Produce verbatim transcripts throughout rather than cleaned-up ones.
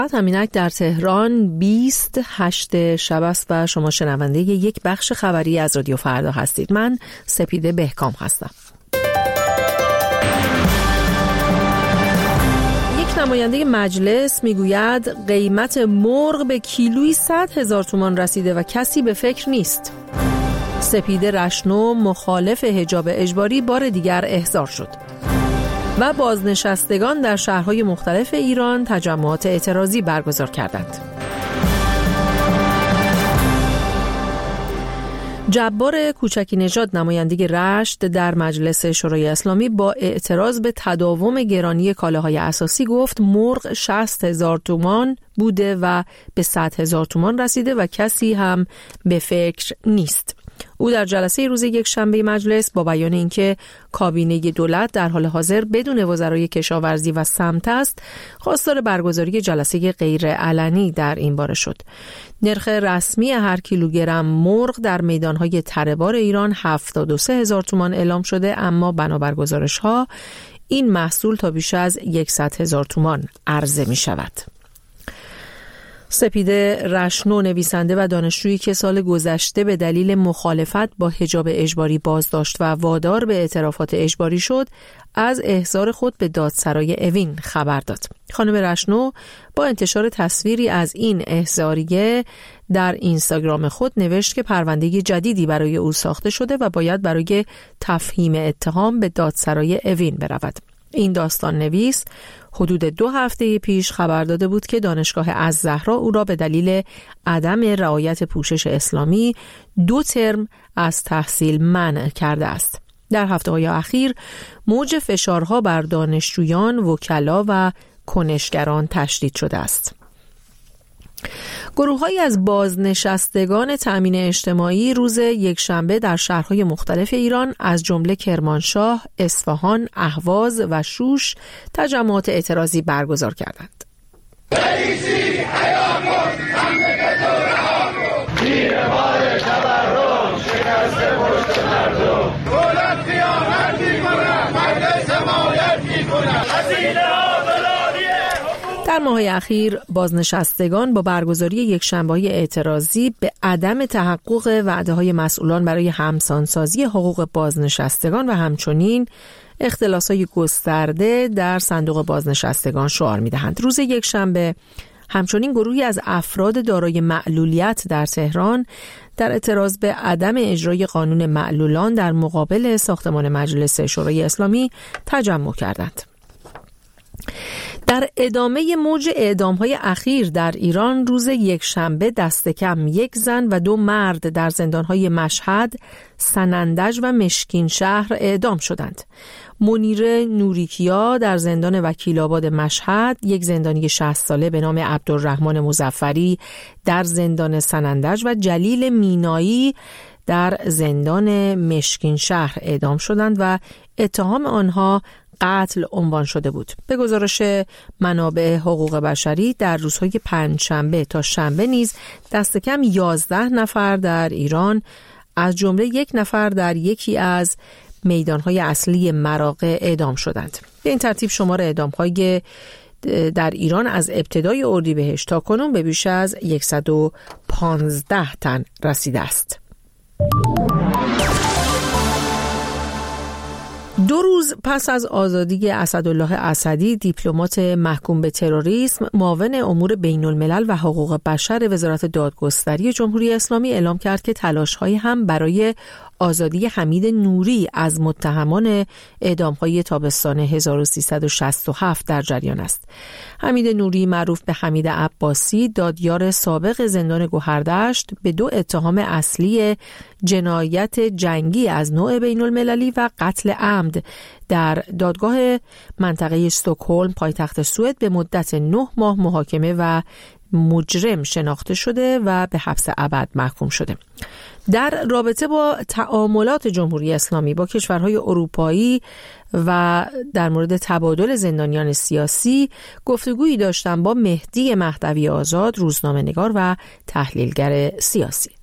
همینک در تهران بیست هشت شب است و شما شنونده یک بخش خبری از رادیو فردا هستید. من سپیده بهکام هستم. یک نماینده مجلس میگوید قیمت مرغ به کیلویی صد هزار تومان رسیده و کسی به فکر نیست. سپیده رشنو مخالف حجاب اجباری بار دیگر احضار شد. و بازنشستگان در شهرهای مختلف ایران تجمعات اعتراضی برگزار کردند. جبار کوچکی نژاد نماینده رشت در مجلس شورای اسلامی با اعتراض به تداوم گرانی کالاهای اساسی گفت مرغ شصت هزار تومان بوده و به صد هزار تومان رسیده و کسی هم به فکر نیست. او در جلسه روز یک شنبه مجلس با بیان اینکه کابینه دولت در حال حاضر بدون وزرای کشاورزی و سمت است، خواستار برگزاری جلسه غیر علنی در این باره شد. نرخ رسمی هر کیلوگرم مرغ در میدانهای تره‌بار ایران هفتاد و سه هزار تومان اعلام شده، اما بنابر گزارش‌ها این محصول تا بیش از صد هزار تومان عرضه می شود. سپیده رشنو نویسنده و دانشجویی که سال گذشته به دلیل مخالفت با حجاب اجباری بازداشت و وادار به اعترافات اجباری شد، از احضار خود به دادسرای اوین خبر داد. خانم رشنو با انتشار تصویری از این احضاریه در اینستاگرام خود نوشت که پرونده جدیدی برای او ساخته شده و باید برای تفهیم اتهام به دادسرای اوین برود. این داستان نویس حدود دو هفته پیش خبر داده بود که دانشگاه الزهرا او را به دلیل عدم رعایت پوشش اسلامی دو ترم از تحصیل منع کرده است. در هفته‌های اخیر موج فشارها بر دانشجویان، وکلا و کنشگران تشدید شده است. گروه‌هایی از بازنشستگان تأمین اجتماعی روز یکشنبه در شهرهای مختلف ایران از جمله کرمانشاه، اصفهان، اهواز و شوش تجمعات اعتراضی برگزار کردند. در ماه‌های اخیر بازنشستگان با برگزاری یکشنبه‌های اعتراضی به عدم تحقق وعده‌های مسئولان برای همسانسازی حقوق بازنشستگان و همچنین اختلاس‌های گسترده در صندوق بازنشستگان شعار می‌دهند. روز یکشنبه همچنین گروهی از افراد دارای معلولیت در تهران در اعتراض به عدم اجرای قانون معلولان در مقابل ساختمان مجلس شورای اسلامی تجمع کردند. در ادامه موج اعدام‌های اخیر در ایران روز یکشنبه دست کم یک زن و دو مرد در زندان‌های مشهد، سنندج و مشکین شهر اعدام شدند. منیر نوریکیا در زندان وکیل‌آباد مشهد، یک زندانی شصت ساله به نام عبدالرحمن مظفری در زندان سنندج و جلیل مینایی در زندان مشکین شهر اعدام شدند و اتهام آنها قتل عنوان شده بود. به گزارش منابع حقوق بشری در روزهای پنجشنبه تا شنبه نیز دست کم یازده نفر در ایران از جمله یک نفر در یکی از میدانهای اصلی مراغه اعدام شدند. به این ترتیب شمار اعدام‌های در ایران از ابتدای اردیبهشت تا کنون به بیش از صد و پانزده تن رسیده است. دو روز پس از آزادی اسدالله اسدی، دیپلمات محکوم به تروریسم، معاون امور بین الملل و حقوق بشر وزارت دادگستری جمهوری اسلامی اعلام کرد که تلاش‌های هم برای آزادی حمید نوری از متهمان اعدام‌های تابستان هزار و سیصد و شصت و هفت در جریان است. حمید نوری معروف به حمید عباسی، دادیار سابق زندان گوهردشت، به دو اتهام اصلی جنایت جنگی از نوع بین المللی و قتل عمد در دادگاه منطقه استکهلم پایتخت سوئد به مدت نه ماه محاکمه و مجرم شناخته شده و به حبس ابد محکوم شده. در رابطه با تعاملات جمهوری اسلامی با کشورهای اروپایی و در مورد تبادل زندانیان سیاسی گفتگویی داشتم با مهدی مهدوی آزاد، روزنامه‌نگار و تحلیلگر سیاسی.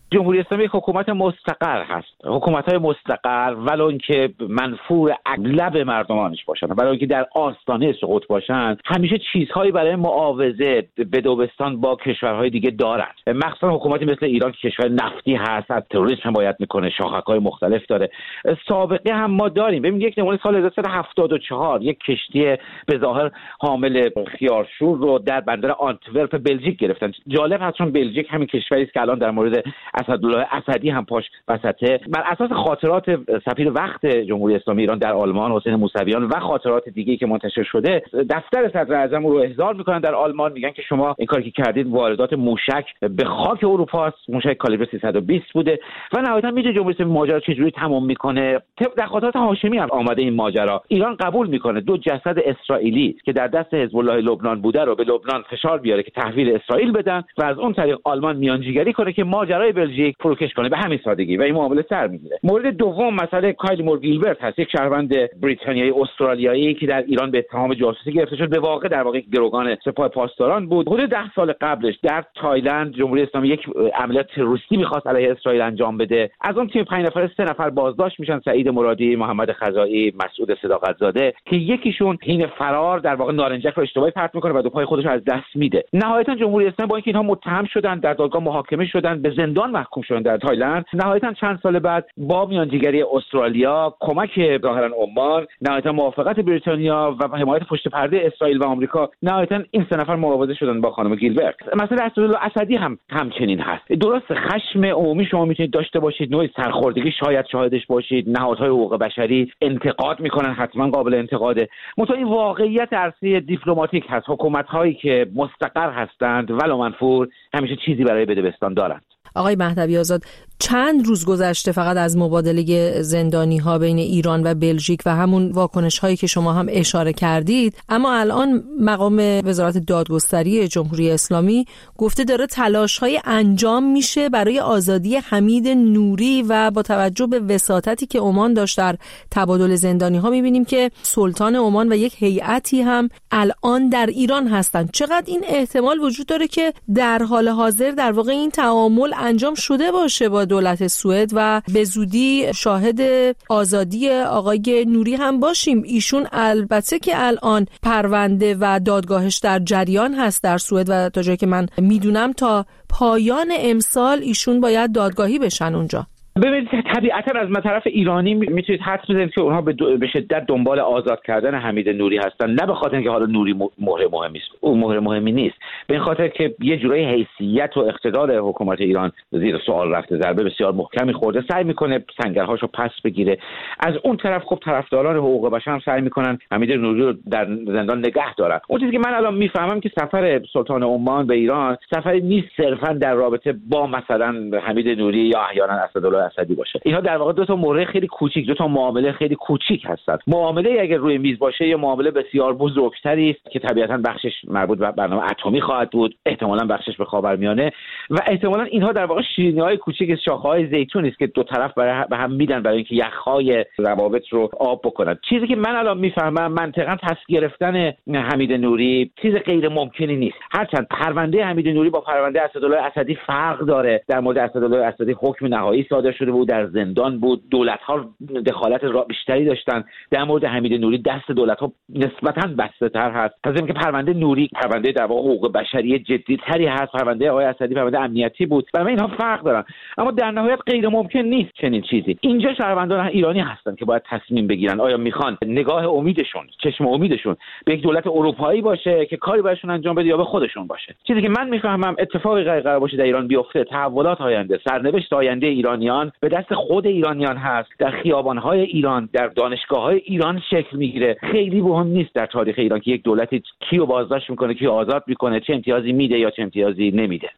جمهوری اسلامی یک حکومت مستقر هست. حکومت‌های مستقر ولو اینکه منفور اغلب مردمانش باشن، ولو اینکه در آستانه سقوط باشن، همیشه چیزهایی برای معاوضه بدوبستان با کشورهای دیگه دارند. مخصوصا حکومتی مثل ایران که کشور نفتی هست، از تروریسم حمایت میکنه، شاخه‌های مختلف داره. سابقه هم ما داریم. ببین یک نمونه سال هزار و سیصد و هفتاد و چهار یک کشتی به ظاهر حامل خیارشور رو در بندر آنتورپ بلژیک گرفتن. جالب هست چون بلژیک همین کشوری است که الان در مورد اسدالله اسدی هم پاش وسطه. بر اساس خاطرات سفیر وقت جمهوری اسلامی ایران در آلمان حسین موسویان و خاطرات دیگه‌ای که منتشر شده، دفتر صدر اعظم رو احضار میکنن در آلمان، میگن که شما این کاری که کردید واردات موشک به خاک اروپا است، موشک کالیبر سیصد و بیست بوده و نهایتا میدونه جمهوری اسلامی ماجرا چجوری تمام میکنه. در خاطرات هاشمی هم آمده این ماجرا. ایران قبول میکنه دو جسد اسرائیلی که در دست حزب الله لبنان بوده رو به لبنان فشار بیاره که تحویل اسرائیل بدن و از اون طریق آلمان میانجیگری کنه که ماجرای بلژیک فروکش کنه. به همین سادگی و این معامله سر میگیره. مورد دوم مسئله کایل مور گیلبرت هست، یک شهروند بریتانیایی استرالیایی که در ایران به اتهام جاسوسی گرفته شد. به واقع در واقع گروگان سپاه پاسداران بود. حدود ده سال قبلش در تایلند جمهوری اسلامی یک عملیات تروریستی می‌خواست علیه اسرائیل انجام بده. از اون تیم پنج نفره سه نفر بازداشت میشن: سعید مرادی، محمد خزائی، مسعود صداقت‌زاده، که یکیشون حین فرار در واقع نارنجک رو اشتباهی پرت میکنه و دو پای خودش رو از دست میده. نهایتا جمهوری اسلامی با اینکه اینها متهم شدن، در دادگاه محاکمه شدن، به زندان محکوم شدن در تایلند، نهایتا چند سال بعد با میانجیگری استرالیا، کمک ظاهرا عمان، نهایتا موافقت بریتانیا و حمایت پشت پرده اسرائیل و آمریکا، نهایتا این سه نفر معاوضه شدن با خانم گیلبرت. مثلا اسدالله اسدی هم همچنین هست. درست خشم عمومی شما میتونید داشته باشید، نوعی سرخوردگی شاید شاهدش باشید، نهادهای حقوق بشری انتقاد میکنن، حتما قابل انتقاده. منتها این واقعیت عرصه دیپلماتیک هست. حکومت‌هایی که مستقر هستند ولو منفور همیشه چیزی برای بدبستان دارند. آقای مهدوی آزاد، چند روز گذشته فقط از مبادله زندانی ها بین ایران و بلژیک و همون واکنش هایی که شما هم اشاره کردید، اما الان مقام وزارت دادگستری جمهوری اسلامی گفته داره تلاش های انجام میشه برای آزادی حمید نوری و با توجه به وساطتی که عمان داشت در تبادل زندانی ها میبینیم که سلطان عمان و یک هیئتی هم الان در ایران هستند. چقدر این احتمال وجود داره که در حال حاضر در واقع این تعامل انجام شده باشه با دولت سوئد و به زودی شاهد آزادی آقای نوری هم باشیم؟ ایشون البته که الان پرونده و دادگاهش در جریان هست در سوئد و تا جایی که من میدونم تا پایان امسال ایشون باید دادگاهی بشن اونجا. ببینید طبیعتا از طرف ایرانی میتونید حدس بزنید که اونها به شدت دنبال آزاد کردن حمید نوری هستن، نه به خاطر اینکه حالا نوری مهر مهمی است، اون مهر مهمی نیست، به این خاطر که یه جورایی حیثیت و اقتدار حکومت ایران زیر سوال رفته، ضربه بسیار محکمی خورده، سعی میکنه سنگرهاشو پس بگیره. از اون طرف خب طرفداران حقوق بشر هم سعی میکنن حمید نوری رو در زندان نگه دارن. اون چیزی که من الان میفهمم که سفر سلطان عمان به ایران سفری نیست صرفا در رابطه با مثلا حمید نوری یا احیانا اسدالله اسدی باشه. اینها در واقع دو تا مورد خیلی کوچیک، دو تا معامله خیلی کوچیک هستن. معامله اگر روی میز باشه یا معامله بسیار بزرگتری است که طبیعتا بخشش مربوط به برنامه اتمی خواهد بود، احتمالاً بخشش به خاورمیانه و احتمالاً اینها در واقع شیرینی‌های کوچیک از شاخه‌های زیتون است که دو طرف برای به هم میدن برای اینکه یخ‌های روابط رو آب بکنن. چیزی که من الان میفهمم منطقاً پس گرفتن حمید نوری چیز غیر ممکنی نیست. هرچند پرونده حمید نوری با پرونده اسدالله اسدی فرق داره. در مورد اسدالله اسدی حکم نهایی صادر شده بود، در زندان بود، دولت‌ها دخالت بیشتری داشتن. در مورد حمید نوری دست دولت‌ها نسبتاً بسته‌تر هست. پس اینکه پرونده نوری پرونده در واقع حقوق بشری جدی‌تری هست، پرونده آقای اسدی پرونده امنیتی بود. برای اینها فرق دارن. اما در نهایت غیر ممکن نیست چنین چیزی. اینجا شهروندان ایرانی هستن که باید تصمیم بگیرن آیا میخوان نگاه امیدشون، چشم امیدشون به یک دولت اروپایی باشه که کاری براشون انجام بده یا به خودشون باشه. چیزی که من میفهمم اتفاقی قرار باشه در ایران بیفته، تحولات آینده، سرنوشت آینده ایرانیان به دست خود ایرانیان هست، در خیابان‌های ایران، در دانشگاه‌های ایران شکل میگیره. خیلی مهم نیست در تاریخ ایران که یک دولتی کیو بازداشت میکنه، کیو آزاد میکنه، چه امتیازی میده یا چه امتیازی نمیده.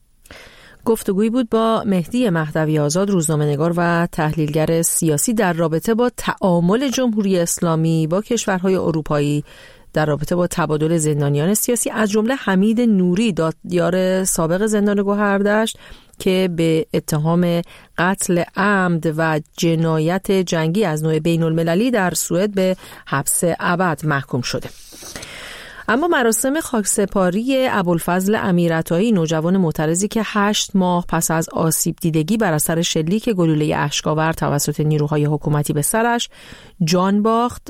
گفتگویی بود با مهدی مهدوی آزاد، روزنامه‌نگار و تحلیلگر سیاسی در رابطه با تعامل جمهوری اسلامی با کشورهای اروپایی در رابطه با تبادل زندانیان سیاسی، از جمله حمید نوری، دادیار سابق زندان گوهردشت که به اتهام قتل عمد و جنایت جنگی از نوع بین المللی در سوئد به حبس ابد محکوم شده. اما مراسم خاکسپاری ابوالفضل امیرعطایی، نوجوان معترضی که هشت ماه پس از آسیب دیدگی بر اثر شلیک گلوله اشک‌آور توسط نیروهای حکومتی به سرش جان باخت،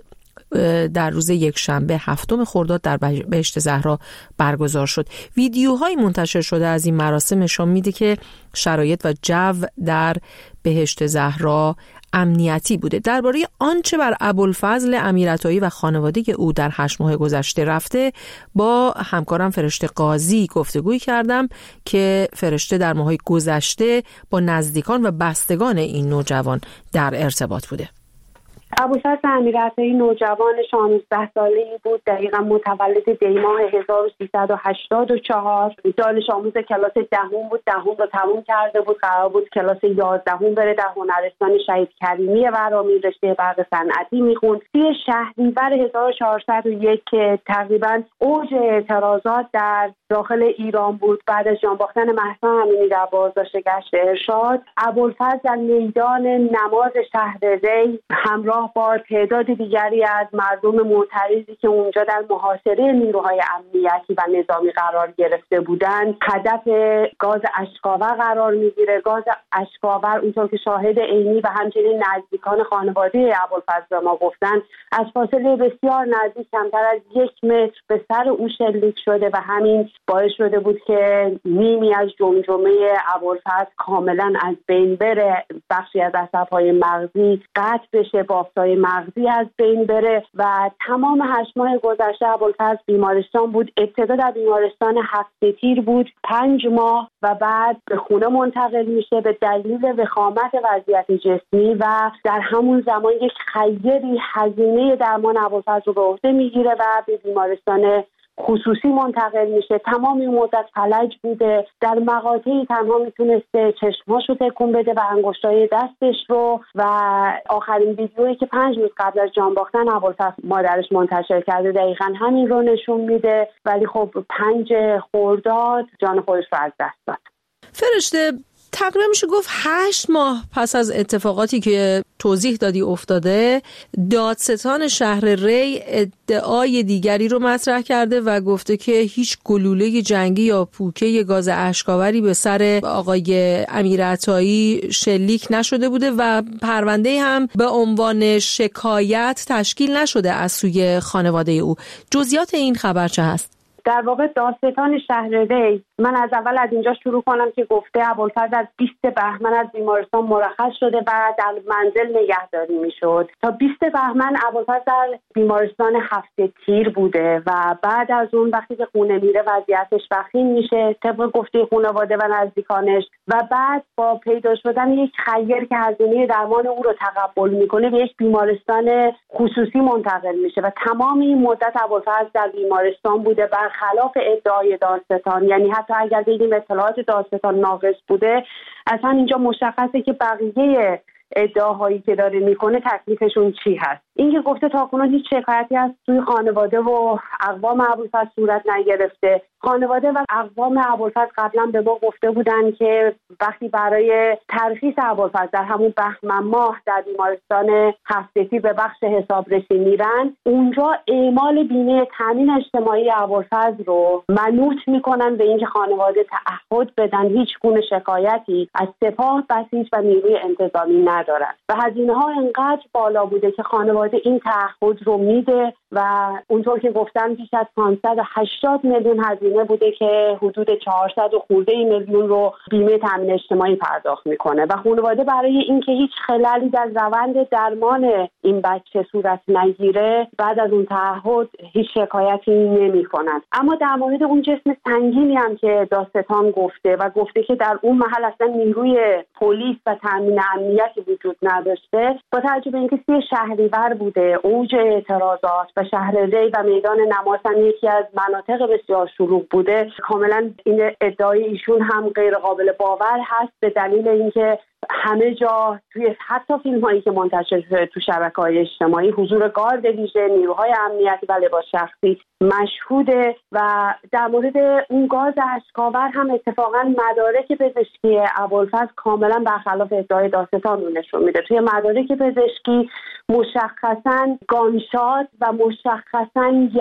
در روز یکشنبه هفتم خرداد در بهشت زهرا برگزار شد. ویدیوهای منتشر شده از این مراسم نشان میده که شرایط و جو در بهشت زهرا امنیتی بوده. درباره آنچه بر ابوالفضل امیرعطایی و خانواده او در هشت ماه گذشته رفته با همکارم فرشته قاضی گفتگوی کردم که فرشته در ماه‌های گذشته با نزدیکان و بستگان این نوجوان در ارتباط بوده. ابوالفضل امیرعطایی نوجوان شانزده ساله‌ای بود، دقیقا متولد دی‌ماه هزار و سیصد و هشتاد و چهار. دانش آموز کلاس دهم بود، دهم رو تموم کرده بود، قرار بود کلاس یازدهم بره در هنرستان شهید کریمی ورامین رشته برق صنعتی میخوند. سی شهریور هزار و چهارصد و یک که تقریبا اوج اعتراضات در داخل ایران بود، بعد از جان باختن مهسا امینی در بازداشت گشت ارشاد، ابوالفضل در میدان نماز شهر ری همراه با تعداد دیگری از مردم معترضی که اونجا در محاصره نیروهای امنیتی و نظامی قرار گرفته بودند هدف گاز اشک‌آور قرار میگیره. گاز اشک‌آور اونطور که شاهد عینی و همچنین نزدیکان خانواده ابوالفضل ما گفتن از فاصله بسیار نزدیک کمتر از یک متر به سر او شلیک شده و همین باعث شده بود که نیمی از جمجمه ابوالفضل کاملا از بین بره، بخشی از عصب‌های مغزی قطع بشه، بافت‌های مغزی از بین بره و تمام هشت ماه گذشته ابوالفضل بیمارستان بود. ابتدا در بیمارستان هفت تیر بود پنج ماه و بعد به خونه منتقل میشه به دلیل وخامت وضعیت جسمی و در همون زمان یک خیری هزینه درمان ابوالفضل رو به عهده میگیره و به بیمارستان خصوصی منتقل میشه. تمام این مدت فلج بوده، در مقاطعی تنها میتونسته چشماشو تکون بده و انگشتای دستش رو و آخرین ویدیویی که پنج روز قبل از جان باختن ابوالفضل مادرش منتشر کرده دقیقاً همین رو نشون میده، ولی خب پنج خرداد جان خودش رو از دست داد. فرشته، تقریبا میشه گفت هشت ماه پس از اتفاقاتی که توضیح دادی افتاده، دادستان شهر ری ادعای دیگری رو مطرح کرده و گفته که هیچ گلوله جنگی یا پوکه گاز اشک‌آوری به سر آقای امیرعطایی شلیک نشده بوده و پرونده هم به عنوان شکایت تشکیل نشده از سوی خانواده او. جزئیات این خبر چه هست؟ در واقع دادستان شهر ری، من از اول از اینجا شروع کنم که گفته ابوالفضل از بیست بهمن از بیمارستان مرخص شده و در منزل نگهداری میشد. تا بیست بهمن ابوالفضل در بیمارستان هفت تیر بوده و بعد از اون وقتی که خونه میره وضعیتش وخیم میشه طبق گفته خانواده و نزدیکانش و بعد با پیدا شدن یک خیر که هزینه درمان او رو تقبل میکنه به یک بیمارستان خصوصی منتقل میشه و تمام این مدت ابوالفضل در بیمارستان بوده برخلاف ادعای دادستان. یعنی حتی اگر بگیم اطلاعات دادستان ناقص بوده، اصلا اینجا مشخصه که بقیه ادعاهایی که داره میکنه تکلیفشون چی هست. این که گفته تاکنون هیچ شکایتی از سوی خانواده و اقوام ابوالفضل صورت نگرفته. خانواده و اقوام ابوالفضل قبلا به ما گفته بودن که وقتی برای ترخیص ابوالفضل در همون بهمن ماه در بیمارستان هفت‌تی به بخش حسابرسی میرن، اونجا اعمال بیمه تامین اجتماعی ابوالفضل رو منوط میکنن به اینکه خانواده تعهد بدن هیچ گونه شکایتی از سپاه، بسیج و نیروی انتظامی ندارن و هزینه ها انقدر بالا بوده که خانواده این تعهد رو میده و اونطور که گفتم بیش از پانصد و هشتاد میلیون هزینه بوده که حدود چهارصد و خورده میلیون رو بیمه تامین اجتماعی پرداخت میکنه و خانواده برای اینکه هیچ خللی در روند درمان این بچه صورت نگیره بعد از اون تعهد هیچ شکایتی نمیکنن. اما در مورد اون جسم سنگینی هم که دادستان گفته و گفته که در اون محل اصلا نیروی پلیس و تامین امنیتی وجود نداشته، با توجه به اینکه سی شهریور بوده، اوج اعتراضات و شهر ری و میدان نماز هم یکی از مناطق بسیار شلوغ بوده، کاملا این ادعای ایشون هم غیر قابل باور هست به دلیل اینکه همه جا توی حتی فیلم هایی که منتشر شده تو شبکه‌های اجتماعی حضور گارد ویژه، نیروهای امنیتی و لباس شخصی مشهوده و در مورد اون گاز اشک‌آور هم اتفاقا مدارک پزشکی ابوالفضل کاملا برخلاف ادعای دادستان رو نشون میده. توی مدارک پزشکی مشخصاً گانشات و مشخصاً یس،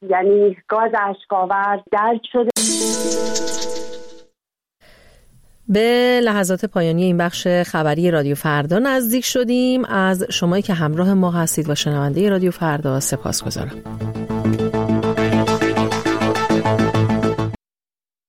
یعنی گاز اشک‌آور درد شده. به لحظات پایانی این بخش خبری رادیو فردا نزدیک شدیم. از شمایی که همراه ما هستید و شنونده رادیو فردا سپاسگزارم.